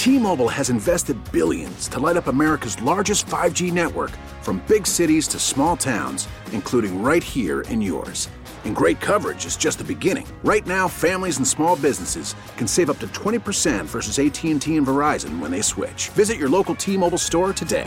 T-Mobile has invested billions to light up America's largest 5G network, from big cities to small towns, including right here in yours. And great coverage is just the beginning. Right now, families and small businesses can save up to 20% versus AT&T and Verizon when they switch. Visit your local T-Mobile store today.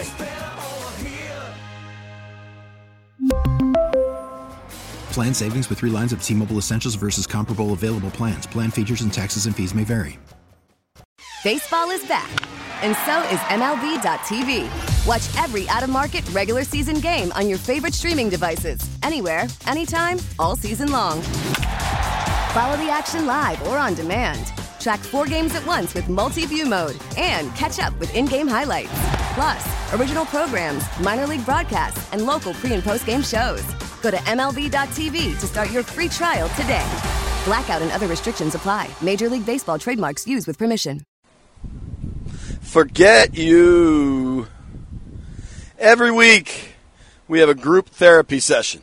Plan savings with 3 lines of T-Mobile Essentials versus comparable available plans. Plan features and taxes and fees may vary. Baseball is back, and so is MLB.tv. Watch every out-of-market regular season game on your favorite streaming devices, anywhere, anytime, all season long. Follow the action live or on demand. Track 4 games at once with multi-view mode and catch up with in-game highlights. Plus, original programs, minor league broadcasts, and local pre- and post-game shows. Go to MLB.tv to start your free trial today. Blackout and other restrictions apply. Major League Baseball trademarks used with permission. Forget you. Every week, we have a group therapy session.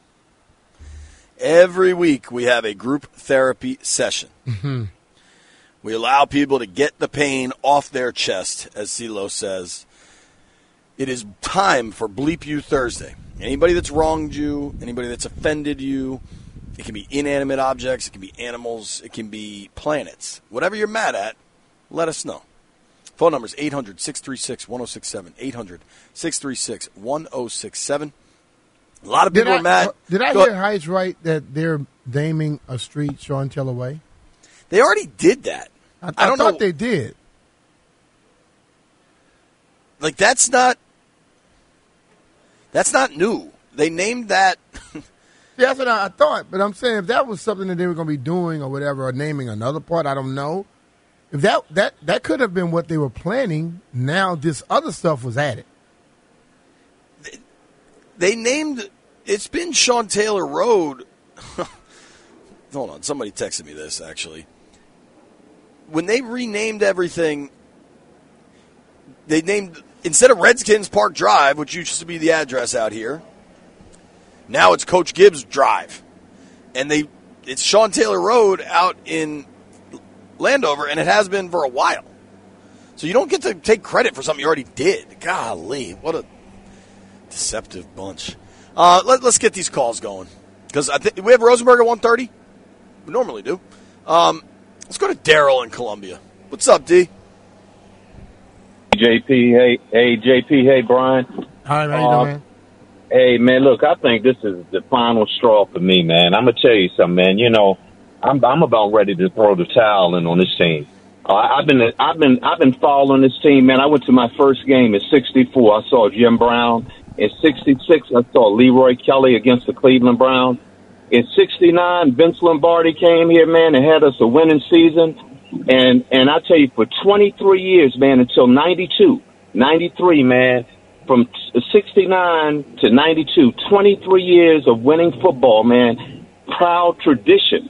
Every week, we have a group therapy session. Mm-hmm. We allow people to get the pain off their chest, as CeeLo says. It is time for Bleep You Thursday. Anybody that's wronged you, anybody that's offended you, it can be inanimate objects, it can be animals, it can be planets. Whatever you're mad at, let us know. Phone number is 800-636-1067, 800-636-1067. A lot of people are mad. Did I hear Heitz right that they're naming a street Sean Taylor Way? They already did that. I don't know. They did. Like, that's not new. They named that. Yeah, that's what I thought. But I'm saying if that was something that they were going to be doing or whatever, or naming another part, I don't know. If that could have been what they were planning. Now this other stuff was added. They named, it's been Sean Taylor Road. Hold on, somebody texted me this, actually. When they renamed everything, they named, instead of Redskins Park Drive, which used to be the address out here, now it's Coach Gibbs Drive. And it's Sean Taylor Road out in Landover, and it has been for a while. So you don't get to take credit for something you already did. Golly, what a deceptive bunch. Let's get these calls going. Because we have Rosenberg at 1:30. We normally do. Let's go to Daryl in Columbia. What's up, D? JP, hey, JP, hey, Brian. Hi, how you doing, man? Hey, man, look, I think this is the final straw for me, man. I'm going to tell you something, man. You know, I'm about ready to throw the towel in on this team. I've been following this team, man. I went to my first game at 64. I saw Jim Brown. In 66, I saw Leroy Kelly against the Cleveland Browns. In 69, Vince Lombardi came here, man, and had us a winning season. And I tell you, for 23 years, man, until 93, man, from 69 to 92, 23 years of winning football, man. Proud tradition.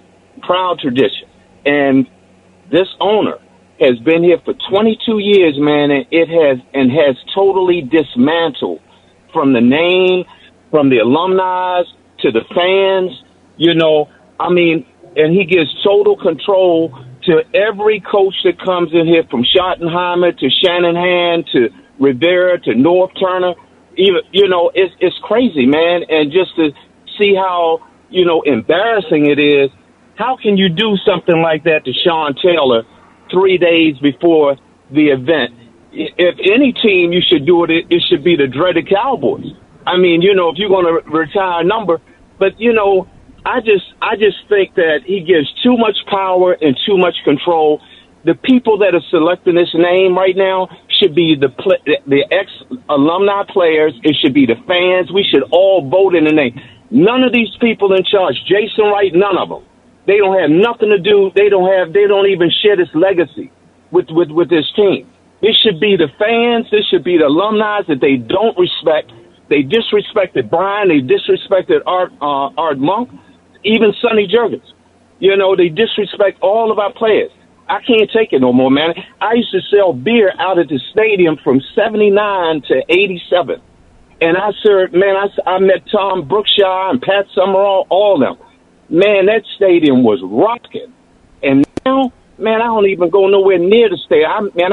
And this owner has been here for 22 years, man, and has totally dismantled from the name, from the alumni to the fans, you know, I mean, and he gives total control to every coach that comes in here, from Schottenheimer to Shanahan to Rivera to North Turner. Even, you know, it's crazy, man. And just to see how, you know, embarrassing it is. How can you do something like that to Sean Taylor 3 days before the event? If any team you should do it, it should be the dreaded Cowboys. I mean, you know, if you're going to retire a number, but, you know, I just think that he gives too much power and too much control. The people that are selecting this name right now should be the ex-alumni players. It should be the fans. We should all vote in the name. None of these people in charge, Jason Wright, none of them. They don't have nothing to do. They don't even share this legacy with this team. This should be the fans. This should be the alumni that they don't respect. They disrespected Brian. They disrespected Art Monk, even Sonny Jurgens. You know, they disrespect all of our players. I can't take it no more, man. I used to sell beer out at the stadium from 79 to 87. And I met Tom Brookshire and Pat Summerall, all of them. Man, that stadium was rocking. And now Man, I don't even go nowhere near the stadium.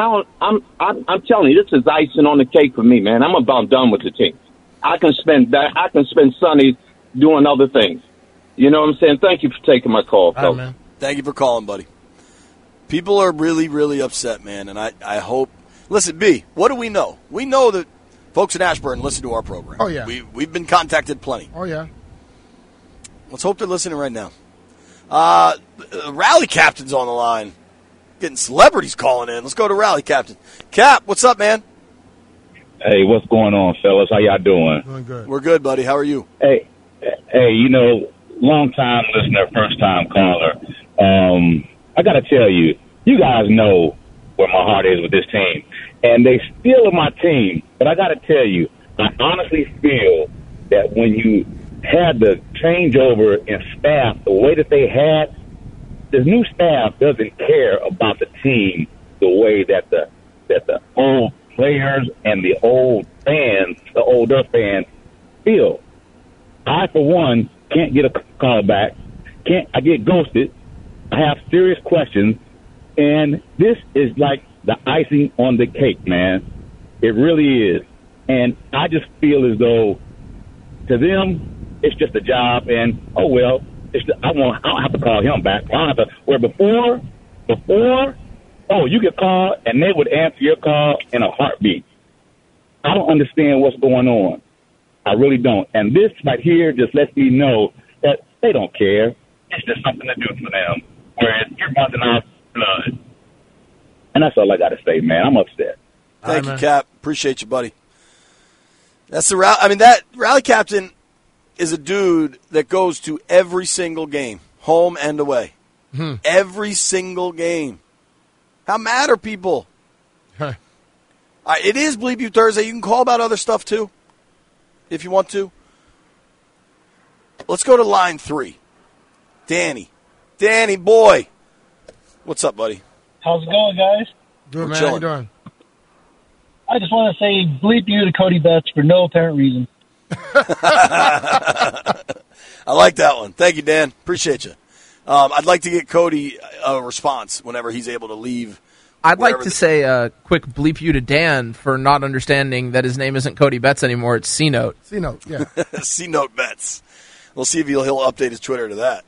I'm telling you, this is icing on the cake for me, man. I'm about done with the team. I can spend Sundays doing other things. You know what I'm saying? Thank you for taking my call, All right, man. Thank you for calling, buddy. People are really, really upset, man, and I hope. Listen, B, what do we know? We know that folks in Ashburn listen to our program. Oh, yeah. We've been contacted plenty. Oh, yeah. Let's hope they're listening right now. Rally Captain's on the line. Getting celebrities calling in. Let's go to Rally Captain. Cap, what's up, man? Hey, what's going on, fellas? How y'all doing? Doing good. We're good, buddy. How are you? Hey, you know, long-time listener, first-time caller. I got to tell you, you guys know where my heart is with this team. And they still are my team. But I got to tell you, I honestly feel that when you had the changeover in staff the way that they had, the new staff doesn't care about the team the way that the old players and the old fans, the older fans, feel. I, for one, can't get a call back. I get ghosted. I have serious questions. And this is like the icing on the cake, man. It really is. And I just feel as though to them, it's just a job. And, oh, well, I don't have to call him back. I don't have to. Where before, you could call and they would answer your call in a heartbeat. I don't understand what's going on. I really don't. And this right here just lets me know that they don't care. It's just something to do for them. Whereas you're running off blood. And that's all I got to say, man. I'm upset. Thank you, Cap. Appreciate you, buddy. That's the rally. I mean, that Rally Captain is a dude that goes to every single game, home and away. Every single game. How mad are people? It is Bleep You Thursday. You can call about other stuff, too, if you want to. Let's go to line 3. Danny. Danny, boy. What's up, buddy? How's it going, guys? Good, man. Chilling. How you doing? I just want to say bleep you to Cody Betts for no apparent reason. I like that one. Thank you, Dan. Appreciate you. I'd like to get Cody a response whenever he's able to leave. I'd like to say a quick bleep you to Dan for not understanding that his name isn't Cody Betts anymore. It's C-Note. C-Note, yeah. C-Note Betts. We'll see if he'll update his Twitter to that.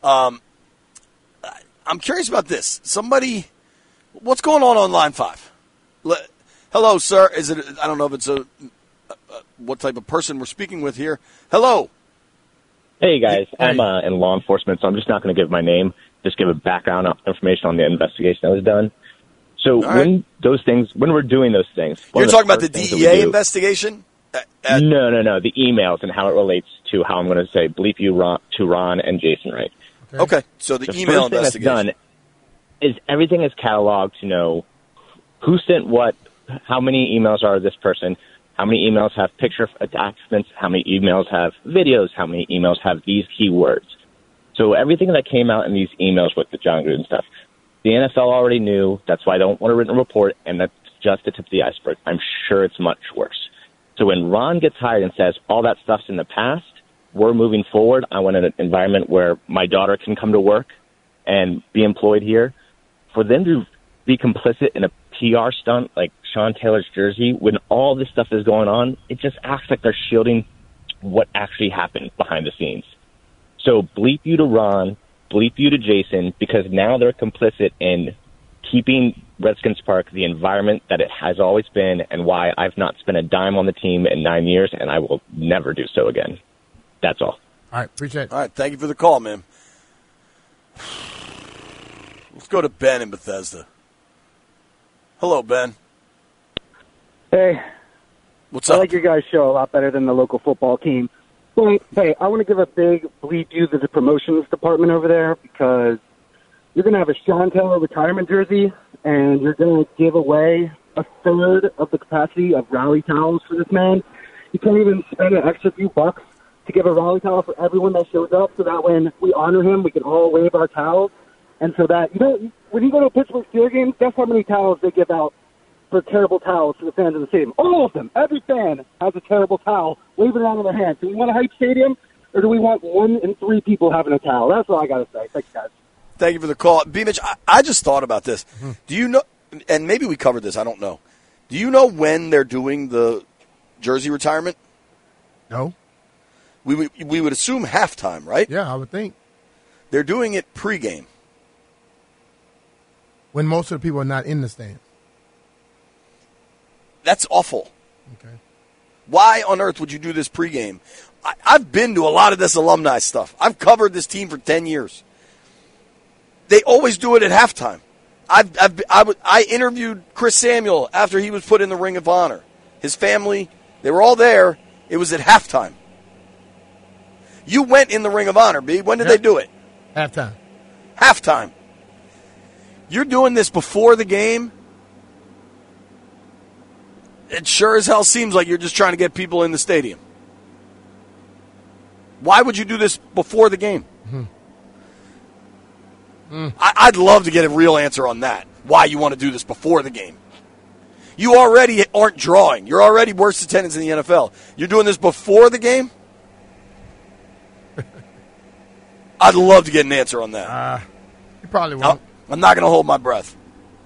I'm curious about this. What's going on line 5? Hello, sir. I don't know if it's what type of person we're speaking with here. Hello. Hey, guys. I'm in law enforcement, so I'm just not going to give my name. Just give a background information on the investigation that was done. So when we're doing those things. You're talking about the DEA investigation? No. The emails and how it relates to how I'm going to say bleep you to Ron and Jason Wright. Okay. So the email investigation. That's done is everything is cataloged to know who sent what, how many emails are this person, how many emails have picture attachments, how many emails have videos, how many emails have these keywords. So everything that came out in these emails with the John Gruden stuff, the NFL already knew. That's why I don't want a written report, and that's just the tip of the iceberg. I'm sure it's much worse. So when Ron gets hired and says all that stuff's in the past, we're moving forward. I want an environment where my daughter can come to work and be employed here. For them to be complicit in a PR stunt like Sean Taylor's jersey, when all this stuff is going on, it just acts like they're shielding what actually happened behind the scenes. So bleep you to Ron, bleep you to Jason, because now they're complicit in keeping Redskins Park the environment that it has always been, and why I've not spent a dime on the team in 9 years, and I will never do so again. That's all. All right, appreciate it. All right, thank you for the call, man. Let's go to Ben in Bethesda. Hello, Ben. Hey. What's up? I like your guys' show a lot better than the local football team. But, hey, I want to give a big bleep you to the promotions department over there, because you're going to have a Sean Taylor retirement jersey, and you're going to give away a third of the capacity of rally towels for this man. You can't even spend an extra few bucks to give a rally towel for everyone that shows up, so that when we honor him, we can all wave our towels. And so that, when you go to a Pittsburgh Steelers game, guess how many towels they give out for terrible towels to the fans of the stadium? All of them. Every fan has a terrible towel waving around in their hand. Do we want a hype stadium, or do we want 1 in 3 people having a towel? That's all I got to say. Thanks, guys. Thank you for the call. B. Mitch, I just thought about this. Do you know, and maybe we covered this, I don't know. Do you know when they're doing the jersey retirement? No. We would assume halftime, right? Yeah, I would think. They're doing it pregame. When most of the people are not in the stands. That's awful. Okay. Why on earth would you do this pregame? I've been to a lot of this alumni stuff. I've covered this team for 10 years. They always do it at halftime. I interviewed Chris Samuel after he was put in the Ring of Honor. His family, they were all there. It was at halftime. You went in the Ring of Honor, B. When did they do it? Halftime. Halftime. You're doing this before the game? It sure as hell seems like you're just trying to get people in the stadium. Why would you do this before the game? I'd love to get a real answer on that. Why you want to do this before the game. You already aren't drawing. You're already worst attendance in the NFL. You're doing this before the game? I'd love to get an answer on that. You probably won't. I'm not going to hold my breath.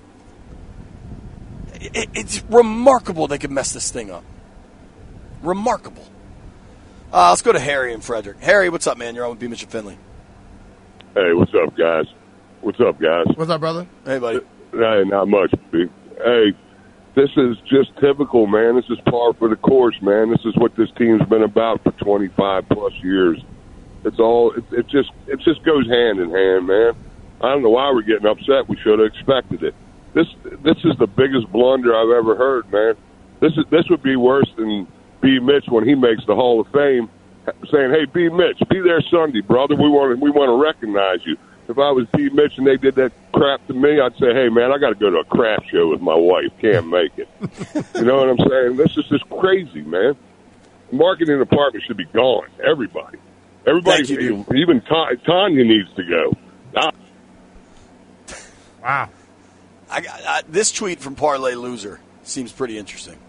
It's remarkable they could mess this thing up. Remarkable. Let's go to Harry and Frederick. Harry, what's up, man? You're on with B. Mitch and Finley. Hey, what's up, guys? What's up, guys? What's up, brother? Hey, buddy. Hey, not much, B. Hey, this is just typical, man. This is par for the course, man. This is what this team's been about for 25-plus years. It's all. It just goes hand in hand, man. I don't know why we're getting upset. We should have expected it. This is the biggest blunder I've ever heard, man. This would be worse than B. Mitch when he makes the Hall of Fame, saying, "Hey, B. Mitch, be there Sunday, brother. We want to recognize you." If I was B. Mitch and they did that crap to me, I'd say, "Hey, man, I got to go to a craft show with my wife. Can't make it." You know what I'm saying? This is just crazy, man. The marketing department should be gone. Everybody, even Tanya needs to go. Wow. This tweet from Parlay Loser seems pretty interesting.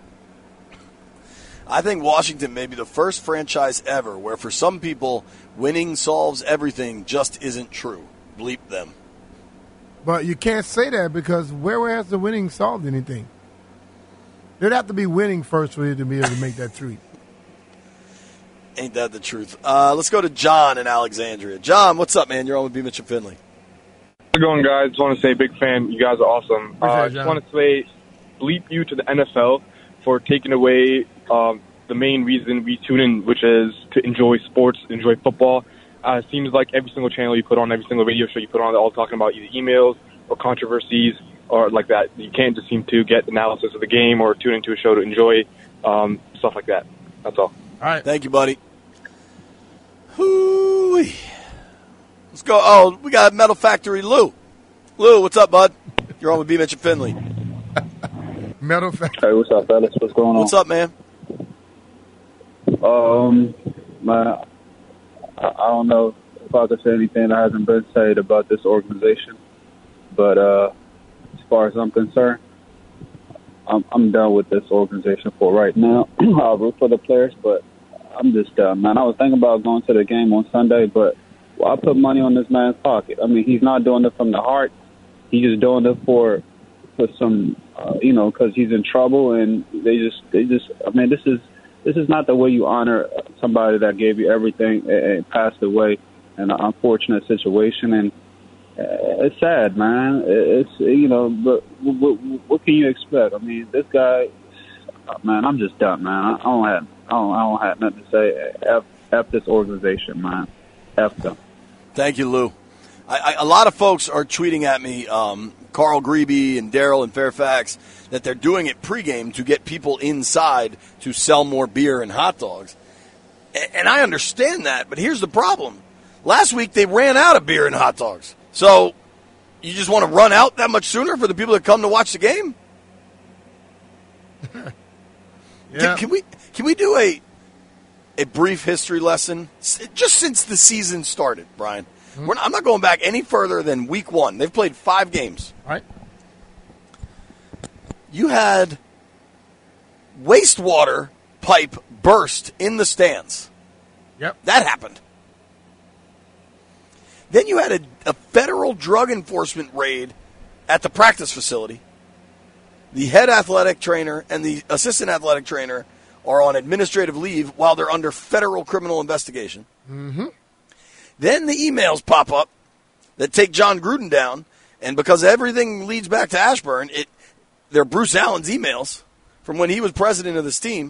I think Washington may be the first franchise ever where for some people winning solves everything just isn't true. Bleep them. But you can't say that because where has the winning solved anything? There'd have to be winning first for you to be able to make that tweet. Ain't that the truth? Let's go to John in Alexandria. John, what's up, man? You're on with B. Mitch and Finley. How's it going, guys? Just want to say, big fan. You guys are awesome. Just want to say, bleep you to the NFL for taking away the main reason we tune in, which is to enjoy sports, enjoy football. It seems like every single channel you put on, every single radio show you put on, they're all talking about either emails or controversies or like that. You can't just seem to get analysis of the game or tune into a show to enjoy stuff like that. That's all. All right. Thank you, buddy. Hoo-wee. Let's go. Oh, we got Metal Factory Lou. Lou, what's up, bud? You're on with B. Mitch and Finley. Metal Factory. Hey, what's up, fellas? What's going on? What's up, man? Man, I don't know if I could say anything that hasn't been said about this organization, but as far as I'm concerned, I'm done with this organization for right now. I'll root for the players, but I'm just done, man. I was thinking about going to the game on Sunday, but I put money on this man's pocket. I mean, he's not doing it from the heart. He's just doing it for some, because he's in trouble, and they just. I mean, this is not the way you honor somebody that gave you everything and passed away in an unfortunate situation, and it's sad, man. It's but what can you expect? I mean, this guy, man, I'm just done, man. I don't have nothing to say. F this organization, man. F them. Thank you, Lou. A lot of folks are tweeting at me, Carl Grebe and Daryl in Fairfax, that they're doing it pregame to get people inside to sell more beer and hot dogs. And I understand that, but here's the problem. Last week they ran out of beer and hot dogs. So you just want to run out that much sooner for the people that come to watch the game? Yeah. Can we do a brief history lesson just since the season started, Brian? I'm not going back any further than week 1. They've played 5 games. All right. You had wastewater pipe burst in the stands. Yep. That happened. Then you had a federal drug enforcement raid at the practice facility. The head athletic trainer and the assistant athletic trainer are on administrative leave while they're under federal criminal investigation. Mm-hmm. Then the emails pop up that take John Gruden down, and because everything leads back to Ashburn, they're Bruce Allen's emails from when he was president of this team.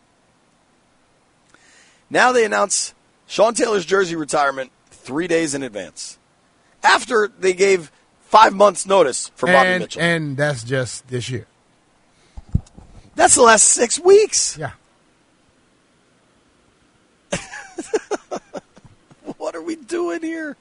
Now they announce Sean Taylor's jersey retirement 3 days in advance, after they gave 5 months' notice for Bobby Mitchell. And that's just this year. That's the last 6 weeks. Yeah. What are we doing here?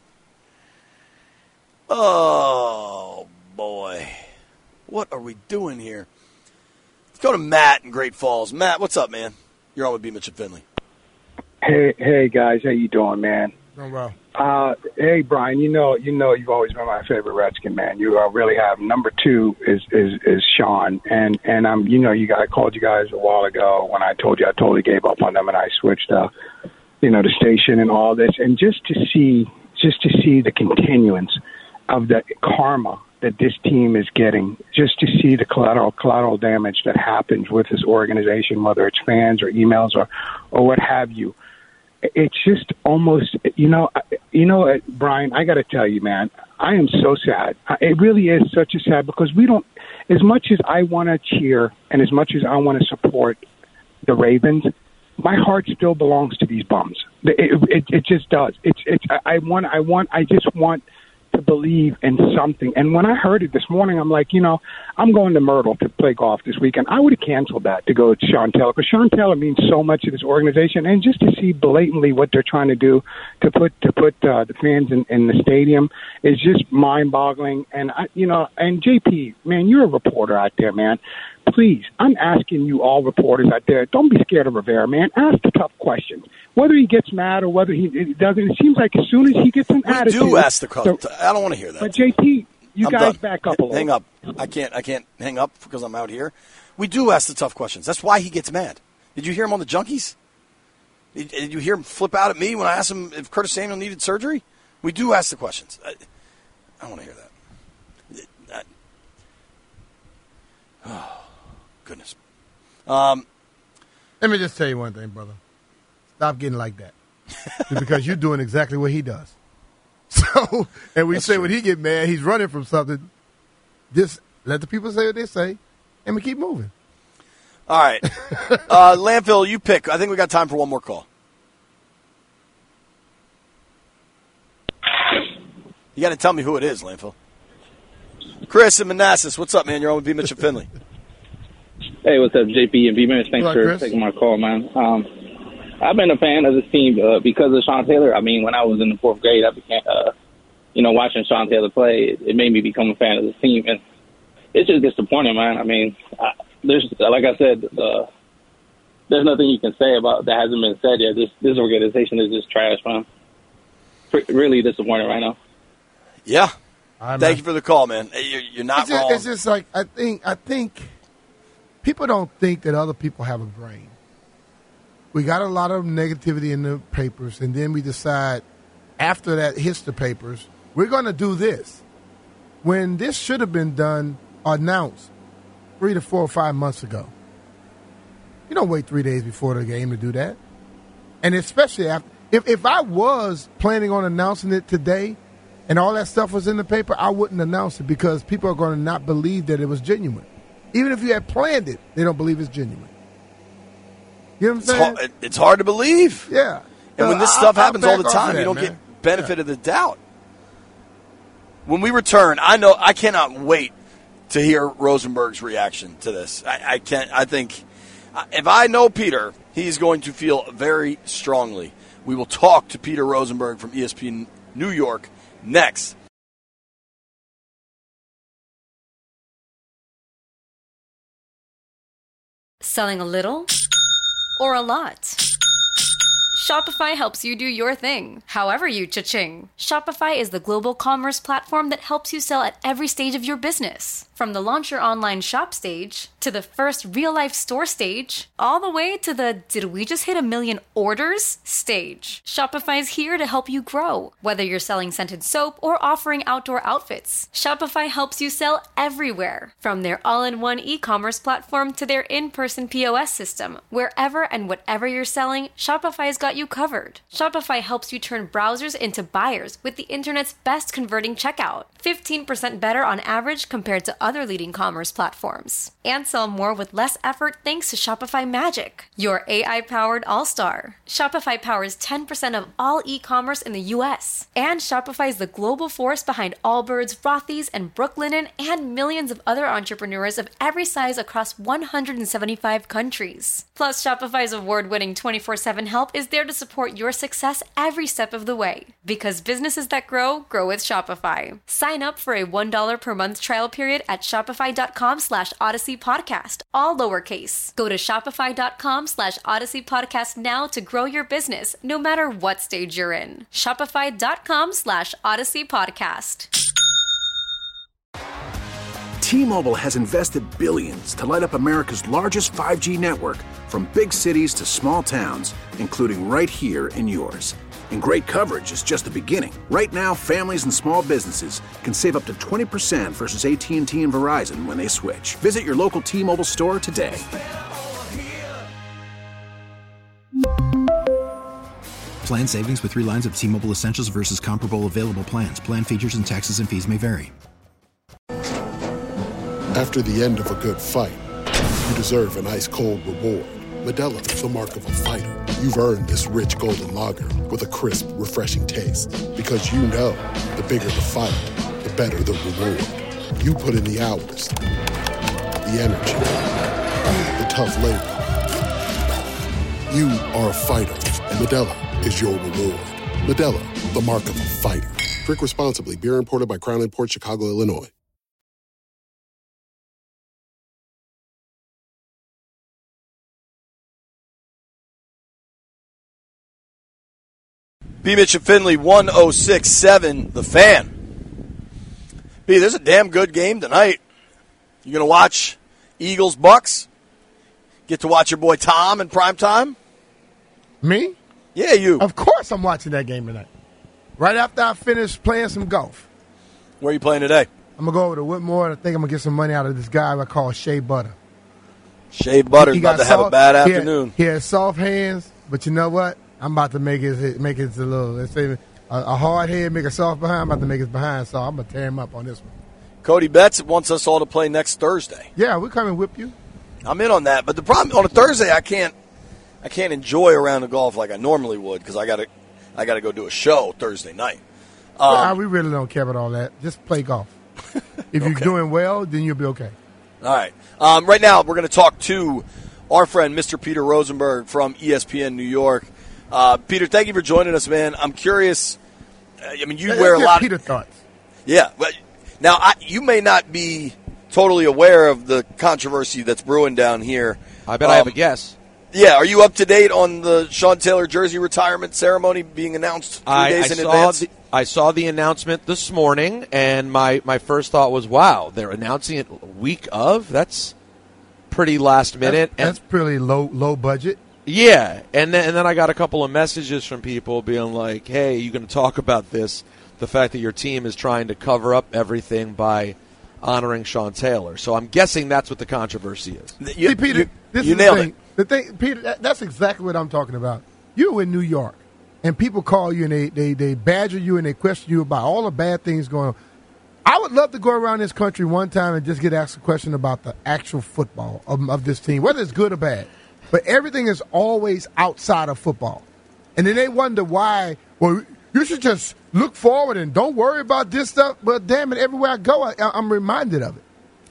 Oh, boy. What are we doing here? Let's go to Matt in Great Falls. Matt, what's up, man? You're on with B. Mitch and Finley. Hey guys, how you doing, man? Oh, well. Hey, Brian, you know, you've always been my favorite Redskin, man. You really have. Number 2 is Sean, and I called you guys a while ago when I told you I totally gave up on them and I switched, the station and all this, and just to see the continuance of the karma that this team is getting, just to see the collateral damage that happens with this organization, whether it's fans or emails or what have you. It's just almost, Brian, I got to tell you, man, I am so sad. It really is such a sad, because we don't, as much as I want to cheer and as much as I want to support the Ravens, my heart still belongs to these bums. It just does. I just want to believe in something. And when I heard it this morning, I'm like, I'm going to Myrtle to play golf this weekend. I would have canceled that to go to Sean Taylor, because Sean Taylor means so much to this organization. And just to see blatantly what they're trying to do to put the fans in the stadium is just mind-boggling. And and JP, man, you're a reporter out there, man. Please, I'm asking you all reporters out there, don't be scared of Rivera, man. Ask the tough questions. Whether he gets mad or whether he doesn't, it seems like as soon as he gets an attitude. We do ask the question. I don't want to hear that. But JP, I'm guys done. Back up a little. Hang up. I can't hang up because I'm out here. We do ask the tough questions. That's why he gets mad. Did you hear him on the Junkies? Did you hear him flip out at me when I asked him if Curtis Samuel needed surgery? We do ask the questions. I don't want to hear that. Oh. Goodness. Let me just tell you one thing, brother. Stop getting like that. Because you're doing exactly what he does. So, and we say when he get mad, he's running from something. Just let the people say what they say, and we keep moving. All right. Landfill, you pick. I think we got time for one more call. You got to tell me who it is, Landfill. Chris in Manassas. What's up, man? You're on with B. Mitch and Finley. Hey, what's up, JP and B-Mitch? Thanks for taking my call, man. I've been a fan of this team because of Sean Taylor. I mean, when I was in the 4th grade, I became, watching Sean Taylor play, it made me become a fan of this team. And it's just disappointing, man. I mean, like I said, there's nothing you can say about that hasn't been said yet. This organization is just trash, man. Really disappointing right now. Yeah. Thank you for the call, man. You're not wrong. It's just like, I think people don't think that other people have a brain. We got a lot of negativity in the papers, and then we decide after that hits the papers, we're going to do this. When this should have been done, announced 3 to 4 or 5 months ago. You don't wait 3 days before the game to do that. And especially after, if I was planning on announcing it today and all that stuff was in the paper, I wouldn't announce it because people are going to not believe that it was genuine. Even if you had planned it, they don't believe it's genuine. You know what I'm saying? It's hard to believe. Yeah. And when this stuff happens all the time, you don't get benefit of the doubt. When we return, I cannot wait to hear Rosenberg's reaction to this. I think if I know Peter, he's going to feel very strongly. We will talk to Peter Rosenberg from ESPN New York next. Selling a little or a lot? Shopify helps you do your thing, however you cha-ching. Shopify is the global commerce platform that helps you sell at every stage of your business. From the launch your online shop stage, to the first real-life store stage, all the way to the did we just hit 1 million orders stage. Shopify's here to help you grow. Whether you're selling scented soap or offering outdoor outfits, Shopify helps you sell everywhere. From their all-in-one e-commerce platform to their in-person POS system, wherever and whatever you're selling, Shopify's got you covered. Shopify helps you turn browsers into buyers with the internet's best converting checkout. 15% better on average compared to other leading commerce platforms. And sell more with less effort thanks to Shopify Magic, your AI-powered all-star. Shopify powers 10% of all e-commerce in the U.S. And Shopify is the global force behind Allbirds, Rothy's, and Brooklinen, and millions of other entrepreneurs of every size across 175 countries. Plus, Shopify's award-winning 24/7 help is there to support your success every step of the way. Because businesses that grow, grow with Shopify. Sign up for a $1 per month trial period at shopify.com/Odyssey Podcast, all lowercase. Go to shopify.com/Odyssey Podcast now to grow your business, no matter what stage you're in. Shopify.com/Odyssey Podcast. T-Mobile has invested billions to light up America's largest 5G network, from big cities to small towns, including right here in yours. And great coverage is just the beginning. Right now, families and small businesses can save up to 20% versus AT&T and Verizon when they switch. Visit your local T-Mobile store today. Plan savings with 3 lines of T-Mobile Essentials versus comparable available plans. Plan features and taxes and fees may vary. After the end of a good fight, you deserve an ice-cold reward. Modelo is the mark of a fighter. You've earned this rich golden lager with a crisp, refreshing taste. Because you know, the bigger the fight, the better the reward. You put in the hours, the energy, the tough labor. You are a fighter, and Modelo is your reward. Modelo, the mark of a fighter. Drink responsibly. Beer imported by Crown Imports, Chicago, Illinois. B. Mitch and Finley, 106.7, The Fan. B, there's a damn good game tonight. You going to watch Eagles-Bucks? Get to watch your boy Tom in primetime? Me? Yeah, you. Of course I'm watching that game tonight. Right after I finish playing some golf. Where are you playing today? I'm going to go over to Whitmore, and I think I'm going to get some money out of this guy I call Shea Butter. Shea Butter's about to have a bad afternoon. He has soft hands, but you know what? I'm about to make it a little, let's say, a hard head, make a soft behind. I'm about to make his behind soft. I'm going to tear him up on this one. Cody Betts wants us all to play next Thursday. Yeah, we'll come and whip you. I'm in on that. But the problem, on a Thursday, I can't enjoy a round of golf like I normally would because I got to go do a show Thursday night. We really don't care about all that. Just play golf. If you're doing well, then you'll be okay. All right. Right now, we're going to talk to our friend, Mr. Peter Rosenberg from ESPN New York. Peter, thank you for joining us, man. I'm curious. I mean, you wear a lot. Peter thoughts. Yeah. Now, you may not be totally aware of the controversy that's brewing down here. I bet I have a guess. Yeah. Are you up to date on the Sean Taylor jersey retirement ceremony being announced 3 days in advance? I saw the announcement this morning, and my first thought was, wow, they're announcing it week of? That's pretty last minute. That's pretty low budget. Yeah, and then I got a couple of messages from people being like, hey, you going to talk about this, the fact that your team is trying to cover up everything by honoring Sean Taylor. So I'm guessing that's what the controversy is. See, Peter, this is nailed it. The thing, Peter, that's exactly what I'm talking about. You're in New York, and people call you, and they badger you, and they question you about all the bad things going on. I would love to go around this country one time and just get asked a question about the actual football of this team, whether it's good or bad. But everything is always outside of football. And then they wonder why, well, you should just look forward and don't worry about this stuff. But damn it, everywhere I go, I'm reminded of it.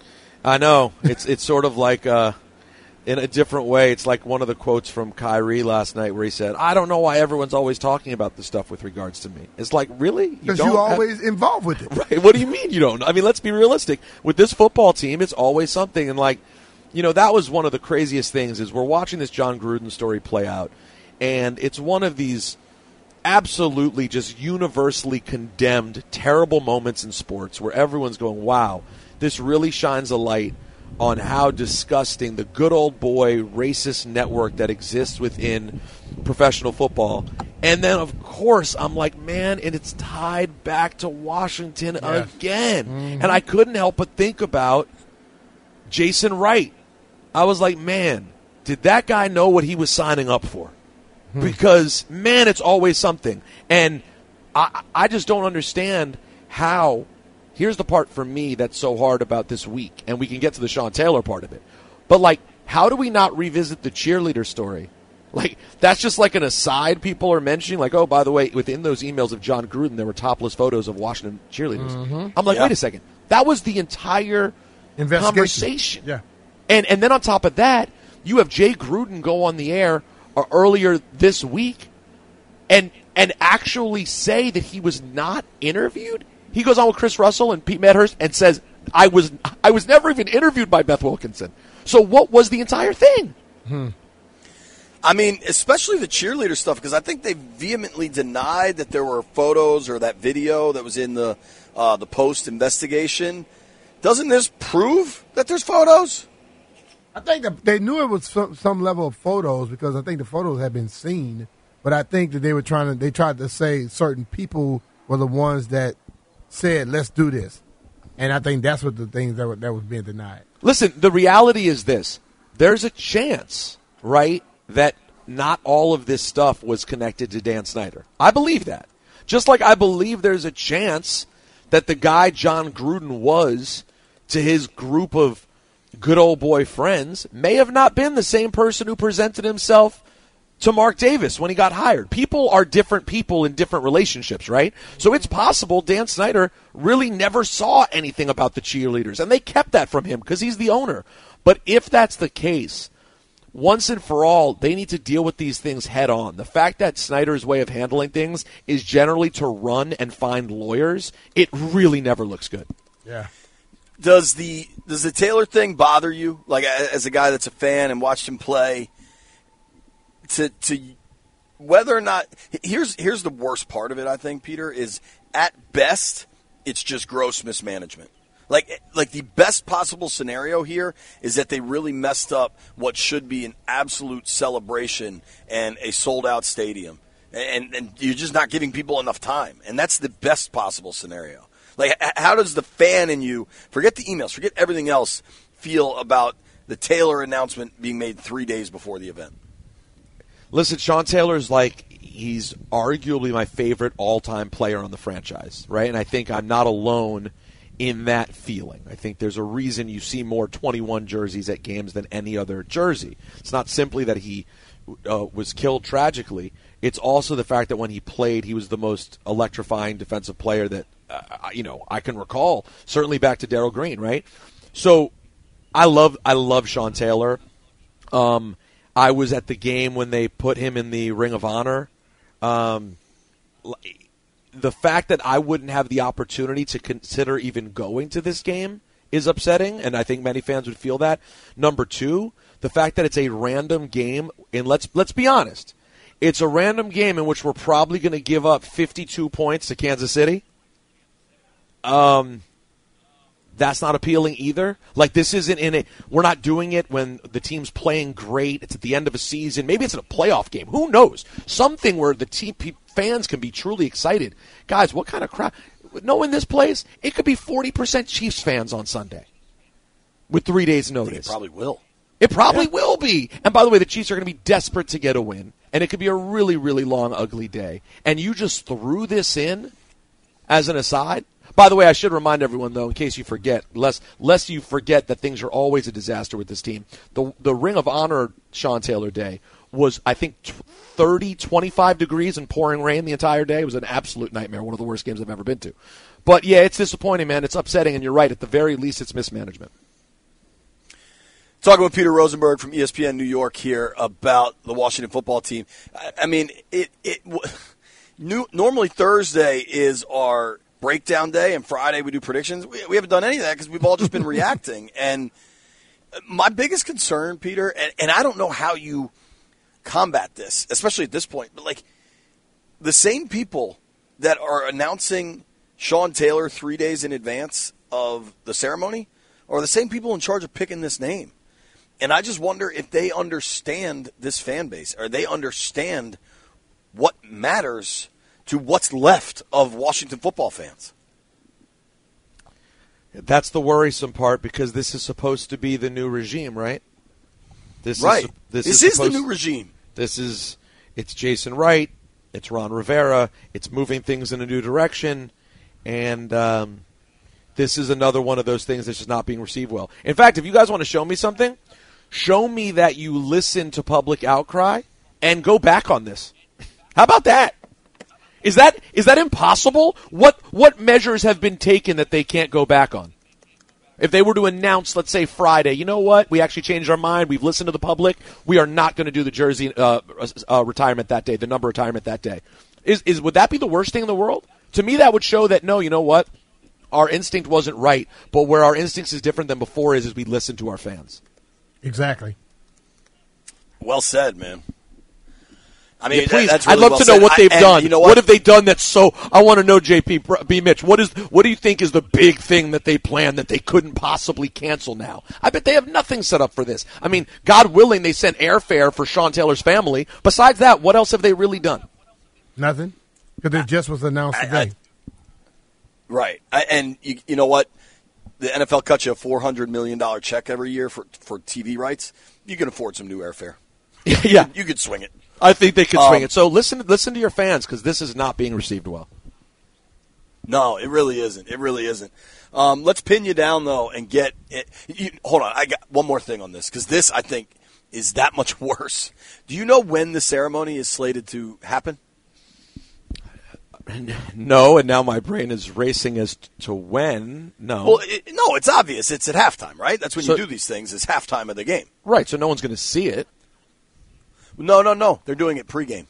I know. It's sort of like, in a different way, it's like one of the quotes from Kyrie last night where he said, I don't know why everyone's always talking about this stuff with regards to me. It's like, really? Because you're always involved with it. Right. What do you mean you don't? I mean, let's be realistic. With this football team, it's always something. And, like, you know, that was one of the craziest things is we're watching this John Gruden story play out. and it's one of these absolutely just universally condemned terrible moments in sports where everyone's going, wow, this really shines a light on how disgusting the good old boy racist network that exists within professional football. And then, of course, I'm like, man, and it's tied back to Washington again. Mm-hmm. And I couldn't help but think about Jason Wright. I was like, man, did that guy know what he was signing up for? Because, man, it's always something. And I just don't understand how. Here's the part for me that's so hard about this week, and we can get to the Sean Taylor part of it. But, like, how do we not revisit the cheerleader story? Like, that's just like an aside people are mentioning. Like, oh, by the way, within those emails of John Gruden, there were topless photos of Washington cheerleaders. Mm-hmm. I'm like, wait a second. That was the entire conversation. Yeah. And then on top of that, you have Jay Gruden go on the air earlier this week and actually say that he was not interviewed. He goes on with Chris Russell and Pete Medhurst and says, I was never even interviewed by Beth Wilkinson. So what was the entire thing? I mean, especially the cheerleader stuff, because I think they vehemently denied that there were photos or that video that was in the Post investigation. Doesn't this prove that there's photos? I think that they knew it was some level of photos because I think the photos had been seen, but I think that they tried to say certain people were the ones that said, let's do this. And I think that's what the things that was being denied. Listen, the reality is this. There's a chance, right, that not all of this stuff was connected to Dan Snyder. I believe that. Just like I believe there's a chance that the guy John Gruden was to his group of good old boy friends may have not been the same person who presented himself to Mark Davis when he got hired. People are different people in different relationships, right? So it's possible Dan Snyder really never saw anything about the cheerleaders, and they kept that from him because he's the owner. But if that's the case, once and for all, they need to deal with these things head on. The fact that Snyder's way of handling things is generally to run and find lawyers, it really never looks good. Yeah. Does the Taylor thing bother you? Like, as a guy that's a fan and watched him play, to whether or not here's the worst part of it, I think, Peter, is at best it's just gross mismanagement. Like the best possible scenario here is that they really messed up what should be an absolute celebration and a sold-out stadium. And you're just not giving people enough time. And that's the best possible scenario. Like, how does the fan in you, forget the emails, forget everything else, feel about the Taylor announcement being made 3 days before the event? Listen, Sean Taylor's he's arguably my favorite all-time player on the franchise, right? And I think I'm not alone in that feeling. I think there's a reason you see more 21 jerseys at games than any other jersey. It's not simply that he was killed tragically. It's also the fact that when he played, he was the most electrifying defensive player that I can recall, certainly back to Darryl Green, right? So I love Sean Taylor. I was at the game when they put him in the Ring of Honor. The fact that I wouldn't have the opportunity to consider even going to this game is upsetting, and I think many fans would feel that. Number two, the fact that it's a random game, and let's be honest, it's a random game in which we're probably going to give up 52 points to Kansas City. That's not appealing either. Like, this isn't we're not doing it when the team's playing great. It's at the end of a season. Maybe it's in a playoff game. Who knows? Something where the fans can be truly excited. Guys, what kind of crowd? Knowing this place, it could be 40% Chiefs fans on Sunday with 3 days' notice. I think it probably will. It probably will be. And by the way, the Chiefs are going to be desperate to get a win, and it could be a really, really long, ugly day. And you just threw this in as an aside. By the way, I should remind everyone, though, in case you forget, lest you forget that things are always a disaster with this team. The Ring of Honor Sean Taylor Day was, I think, 25 degrees and pouring rain the entire day. It was an absolute nightmare, one of the worst games I've ever been to. But, yeah, it's disappointing, man. It's upsetting, and you're right. At the very least, it's mismanagement. Talking with Peter Rosenberg from ESPN New York here about the Washington football team. I mean, normally Thursday is our breakdown day, and Friday we do predictions. We haven't done any of that because we've all just been reacting. And my biggest concern, Peter, and I don't know how you combat this, especially at this point. But, like, the same people that are announcing Sean Taylor 3 days in advance of the ceremony are the same people in charge of picking this name. And I just wonder if they understand this fan base, or they understand what matters to what's left of Washington football fans. That's the worrisome part, because this is supposed to be the new regime, right? This is the new regime. It's Jason Wright, it's Ron Rivera, it's moving things in a new direction, and this is another one of those things that's just not being received well. In fact, if you guys want to show me something, show me that you listen to public outcry and go back on this. How about that? Is that impossible? What measures have been taken that they can't go back on? If they were to announce, let's say Friday, you know what? We actually changed our mind. We've listened to the public. We are not going to do the jersey retirement that day, the number retirement that day. Would that be the worst thing in the world? To me, that would show that, no, you know what? Our instinct wasn't right, but where our instincts is different than before is we listen to our fans. Exactly. Well said, man. I mean, yeah, please, that's really I'd love well to know said. what they've done. You know what have they done that's so? I want to know, JP, Mitch. What do you think is the big thing that they planned that they couldn't possibly cancel now? I bet they have nothing set up for this. I mean, God willing, they sent airfare for Sean Taylor's family. Besides that, what else have they really done? Nothing, because it just was announced today. Right, and you know what? The NFL cuts you a $400 million check every year for TV rights. You can afford some new airfare. Yeah, you could swing it. I think they could swing it. So listen to your fans, because this is not being received well. No, it really isn't. It really isn't. Let's pin you down, though, and get it. Hold on. I got one more thing on this, because this, I think, is that much worse. Do you know when the ceremony is slated to happen? No, and now my brain is racing as to when. No. Well, no, it's obvious. It's at halftime, right? That's when you do these things. It's halftime of the game. Right, so no one's going to see it. No. They're doing it pregame.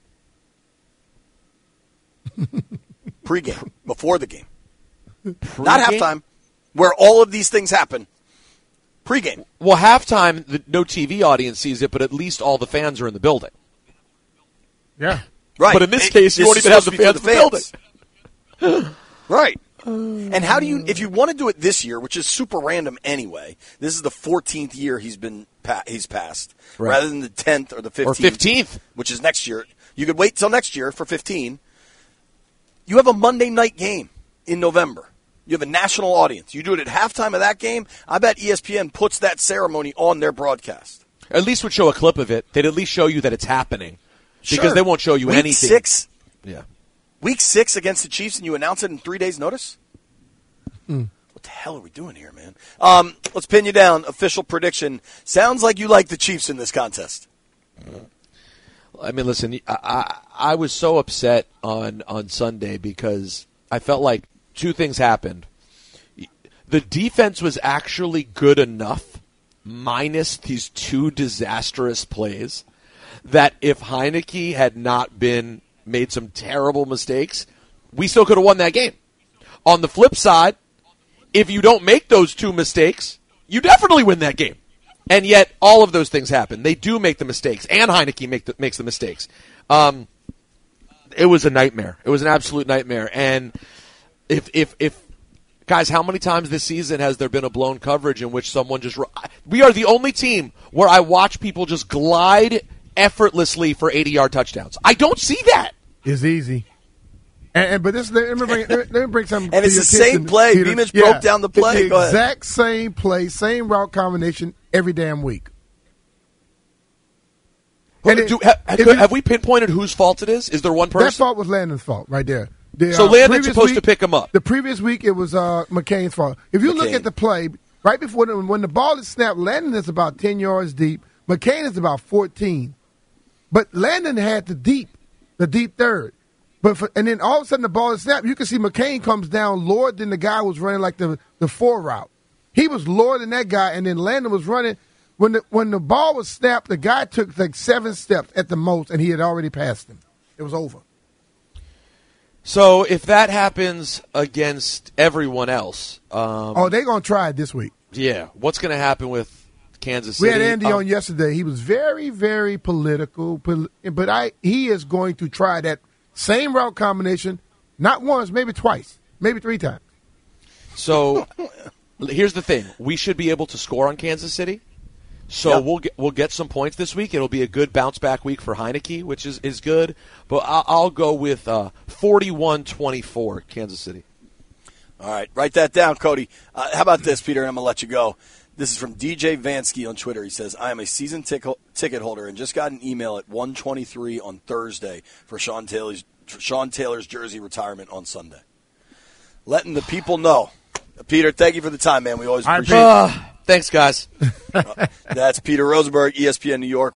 Pregame, before the game. Pre-game? Not halftime, where all of these things happen. Pregame. Well, halftime, no TV audience sees it, but at least all the fans are in the building. Yeah. Right. But in this case, you won't even have the fans in the building. Right. And how do you, if you want to do it this year, which is super random anyway, this is the 14th year he's passed, right, rather than the 10th or the 15th. Or 15th. Which is next year. You could wait till next year for 15. You have a Monday night game in November. You have a national audience. You do it at halftime of that game. I bet ESPN puts that ceremony on their broadcast. At least would show a clip of it. They'd at least show you that it's happening. Because sure. They won't show you Week anything. 6? Yeah. Week 6 against the Chiefs, and you announce it in 3 days' notice? What the hell are we doing here, man? Let's pin you down. Official prediction. Sounds like you like the Chiefs in this contest. I mean, listen, I was so upset on Sunday because I felt like two things happened. The defense was actually good enough, minus these two disastrous plays, that if Heineke had not made some terrible mistakes, we still could have won that game. On the flip side, if you don't make those two mistakes, you definitely win that game. And yet, all of those things happen. They do make the mistakes, and Heineke makes the mistakes. It was a nightmare. It was an absolute nightmare. And if guys, how many times this season has there been a blown coverage in which someone just? We are the only team where I watch people just glide effortlessly for 80-yard touchdowns. I don't see that. It's easy. But this, let me bring something. And it's the same play. Beamish broke down the play. It's the exact same play, same route combination every damn week. Have we pinpointed whose fault it is? Is there one person? That fault was Landon's fault right there. So Landon's supposed to pick him up. The previous week, it was McCain's fault. If you look at the play, right before when the ball is snapped, Landon is about 10 yards deep. McCain is about 14. But Landon had the deep third. And then all of a sudden the ball is snapped. You can see McCain comes down lower than the guy was running like the 4 route. He was lower than that guy, and then Landon was running. When the ball was snapped, the guy took like 7 steps at the most, and he had already passed him. It was over. So if that happens against everyone else, they're gonna try it this week. Yeah, what's going to happen with Kansas City. We had Andy on yesterday. He was very, very political, but he is going to try that same route combination, not once, maybe twice, maybe 3 times. So here's the thing: we should be able to score on Kansas City. So we'll get some points this week. It'll be a good bounce back week for Heineke, which is good. But I'll go with 41-24 Kansas City. All right, write that down, Cody. How about this, Peter? And I'm gonna let you go. This is from DJ Vansky on Twitter. He says, "I am a season ticket holder and just got an email at 1:23 on Thursday for Sean Taylor's jersey retirement on Sunday." Letting the people know. Peter, thank you for the time, man. We always appreciate it. Thanks, guys. That's Peter Rosenberg, ESPN New York.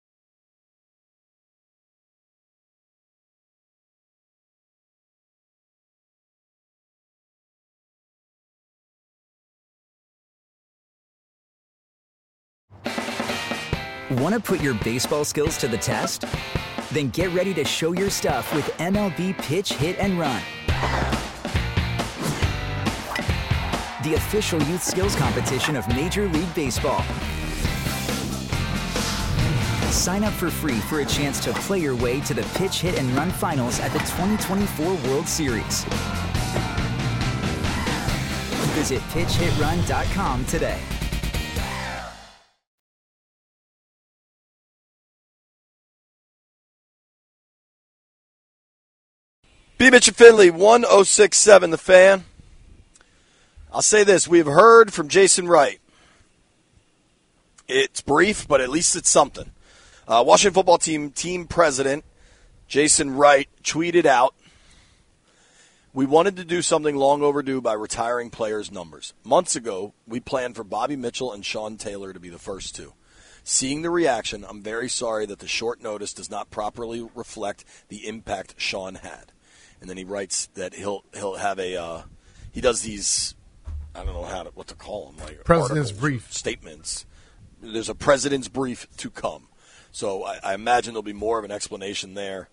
Want to put your baseball skills to the test? Then get ready to show your stuff with MLB Pitch, Hit, and Run. The official youth skills competition of Major League Baseball. Sign up for free for a chance to play your way to the Pitch, Hit, and Run finals at the 2024 World Series. Visit pitchhitrun.com today. B. Mitch and Finley, 1067 The Fan. I'll say this. We've heard from Jason Wright. It's brief, but at least it's something. Washington football team president Jason Wright tweeted out, "We wanted to do something long overdue by retiring players' numbers. Months ago, we planned for Bobby Mitchell and Sean Taylor to be the first two. Seeing the reaction, I'm very sorry that the short notice does not properly reflect the impact Sean had." And then he writes that he'll have he does these, I don't know what to call them, like president's brief statements. There's a president's brief to come. So I imagine there'll be more of an explanation there.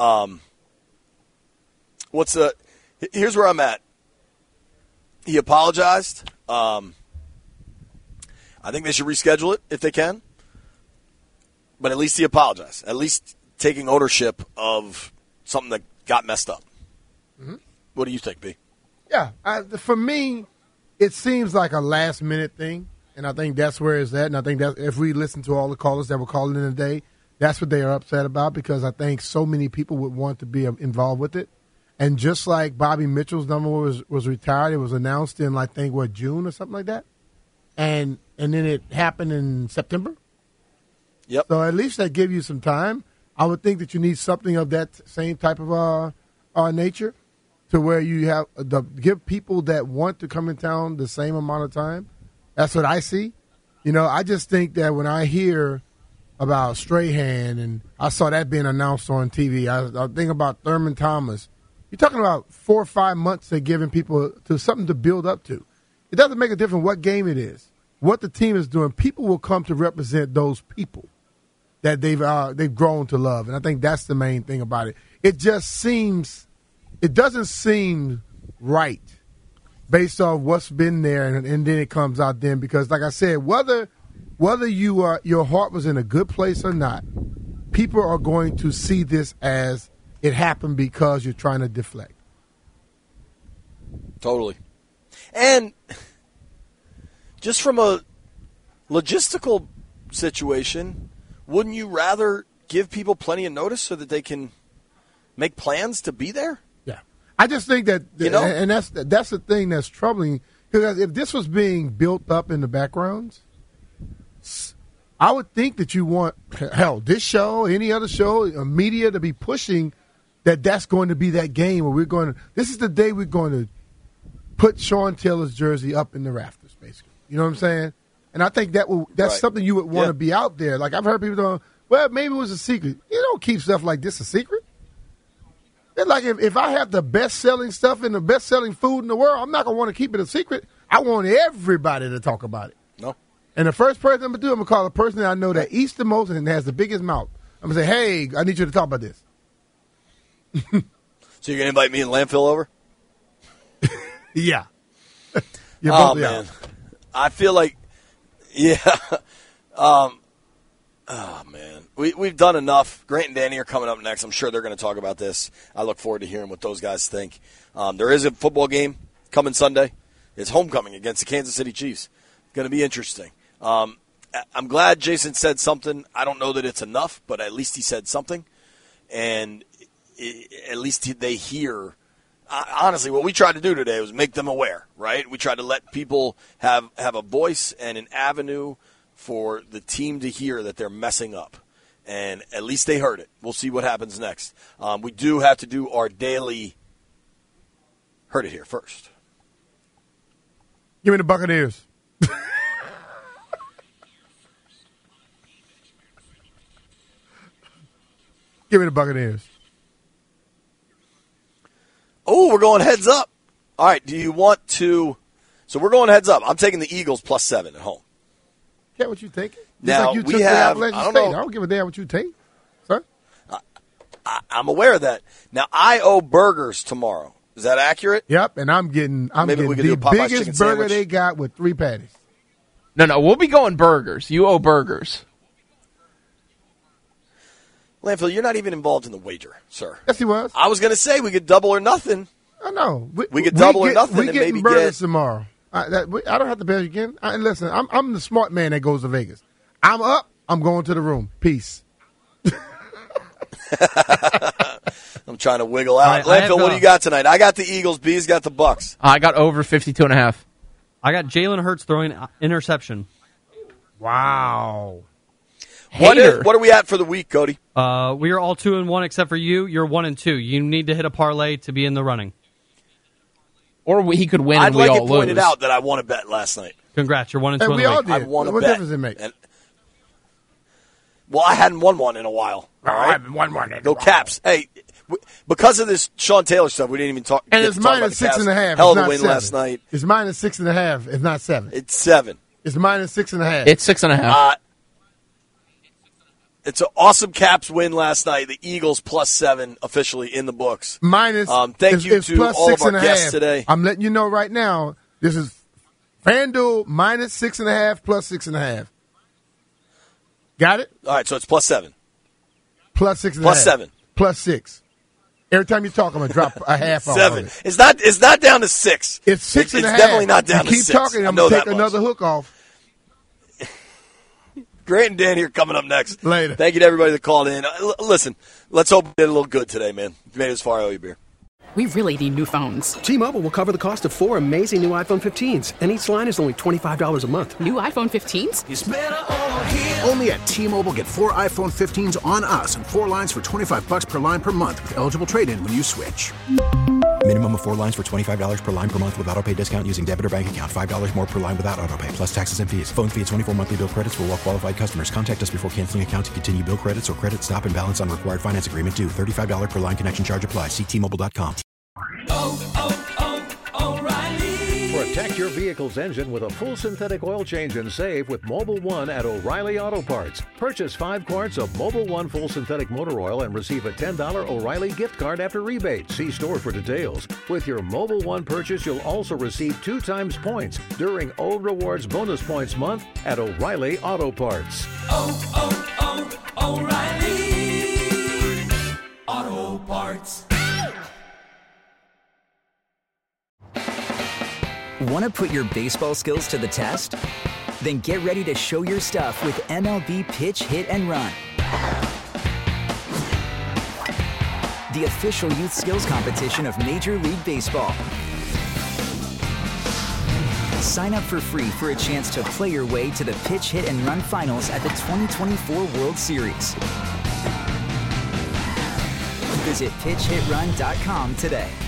Here's where I'm at. He apologized. I think they should reschedule it if they can. But at least he apologized. At least taking ownership of something that got messed up. Mm-hmm. What do you think, B? Yeah, for me, it seems like a last-minute thing, and I think that's where it's at. And I think that if we listen to all the callers that were calling in today, that's what they are upset about, because I think so many people would want to be involved with it. And just like Bobby Mitchell's number was retired, it was announced in, I think, June or something like that? And then it happened in September? Yep. So at least that give you some time. I would think that you need something of that same type of nature, to where you have give people that want to come in town the same amount of time. That's what I see. I just think that when I hear about Strahan, and I saw that being announced on TV, I think about Thurman Thomas. You're talking about 4 or 5 months they're giving people to something to build up to. It doesn't make a difference what game it is, what the team is doing. People will come to represent those people that they've grown to love, and I think that's the main thing about it. It doesn't seem right based on what's been there, and then it comes out then, because, like I said, whether your heart was in a good place or not, people are going to see this as it happened because you're trying to deflect. Totally. And just from a logistical situation, wouldn't you rather give people plenty of notice so that they can make plans to be there? Yeah. I just think that, and that's the thing that's troubling, because if this was being built up in the backgrounds, I would think that you want, this show, any other show, media to be pushing that's going to be that game where this is the day we're going to put Sean Taylor's jersey up in the rafters, basically. You know what I'm saying? And I think that's right. Something you would want to be out there. Like, I've heard people going, well, maybe it was a secret. You don't keep stuff like this a secret. It's like if I have the best-selling stuff and the best-selling food in the world, I'm not going to want to keep it a secret. I want everybody to talk about it. No. And the first person I'm going to call the person that I know that eats the most and has the biggest mouth. I'm going to say, hey, I need you to talk about this. So you're going to invite me and Landfill over? Yeah. Oh, man. I feel like, Oh, man. We've done enough. Grant and Danny are coming up next. I'm sure they're going to talk about this. I look forward to hearing what those guys think. There is a football game coming Sunday. It's homecoming against the Kansas City Chiefs. It's going to be interesting. I'm glad Jason said something. I don't know that it's enough, but at least he said something. And at least they hear. Honestly, what we tried to do today was make them aware, right? We tried to let people have a voice and an avenue for the team to hear that they're messing up. And at least they heard it. We'll see what happens next. We do have to do our daily Heard It Here first. Give me the Buccaneers. Give me the Buccaneers. Oh, we're going heads up. All right, do you want to – so we're going heads up. I'm taking the Eagles +7 at home. Get what you thinking? Now, like you we have – I don't know. I don't give a damn what you take, sir. I'm aware of that. Now, I owe burgers tomorrow. Is that accurate? Yep, and I'm getting the biggest burger they got with 3 patties. No, we'll be going burgers. You owe burgers. Landfill, you're not even involved in the wager, sir. Yes, he was. I was going to say we could double or nothing. I know. We could double or nothing and maybe burgers tomorrow. I don't have to bet again. Listen, I'm the smart man that goes to Vegas. I'm up. I'm going to the room. Peace. I'm trying to wiggle out. Landfill, what do you got tonight? I got the Eagles. B's got the Bucks. I got over 52.5. I got Jalen Hurts throwing interception. Wow. What are we at for the week, Cody? We are all 2-1 except for you. You're 1-2. You need to hit a parlay to be in the running. Or he could win and we all lose. I'd like it pointed out that I won a bet last night. Congrats, you're 1-2 on the week. We all did. I won a what bet. Difference it make? Well, I hadn't won one in a while. I haven't won one in a Go while. Caps. Hey, because of this Sean Taylor stuff, we didn't even talk. And it's minus 6.5. Hell of a win last night. It's minus 6.5, if not 7. It's 7. It's minus 6.5. It's 6.5. It's an awesome Caps win last night. The Eagles +7 officially in the books. Minus. Thank you to all of our guests today. I'm letting you know right now. This is FanDuel minus 6.5 plus 6.5. Got it? All right, so it's +7. Plus 6.5. Plus 7. Plus 6. Every time you talk, I'm gonna drop a half off. 7. Of it. It's not down to 6. It's 6.5. It's definitely not down to 6. Keep talking. I'm gonna take another hook off. Grant and Dan here coming up next. Later. Thank you to everybody that called in. Listen, let's hope we did a little good today, man. If you made it as far, I owe you a beer. We really need new phones. T-Mobile will cover the cost of 4 amazing new iPhone 15s, and each line is only $25 a month. New iPhone 15s? It's better over here. Only at T-Mobile, get 4 iPhone 15s on us and 4 lines for $25 per line per month with eligible trade-in when you switch. Minimum of 4 lines for $25 per line per month with autopay discount using debit or bank account. $5 more per line without autopay, plus taxes and fees. Phone fee at 24 monthly bill credits for well-qualified customers. Contact us before canceling account to continue bill credits or credit stop and balance on required finance agreement due. $35 per line connection charge applies. See T-Mobile.com. Protect your vehicle's engine with a full synthetic oil change and save with Mobil 1 at O'Reilly Auto Parts. Purchase 5 quarts of Mobil 1 full synthetic motor oil and receive a $10 O'Reilly gift card after rebate. See store for details. With your Mobil 1 purchase, you'll also receive 2 times points during O Rewards Bonus Points Month at O'Reilly Auto Parts. O'Reilly Auto Parts. Want to put your baseball skills to the test? Then get ready to show your stuff with MLB Pitch Hit and Run, the official youth skills competition of Major League Baseball. Sign up for free for a chance to play your way to the Pitch Hit and Run finals at the 2024 World Series. Visit pitchhitrun.com today.